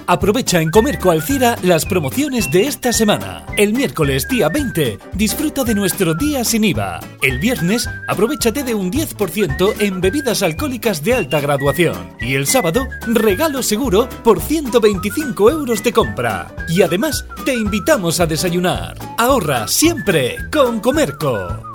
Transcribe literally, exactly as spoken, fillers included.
Aprovecha en Comerco Alcira las promociones de esta semana. El miércoles día veinte, disfruta de nuestro día sin I V A. El viernes, aprovéchate de un diez por ciento en bebidas alcohólicas de alta graduación. Y el sábado, regalo seguro por ciento veinticinco euros de compra. Y además, te invitamos a desayunar. Ahorra siempre con Comerco.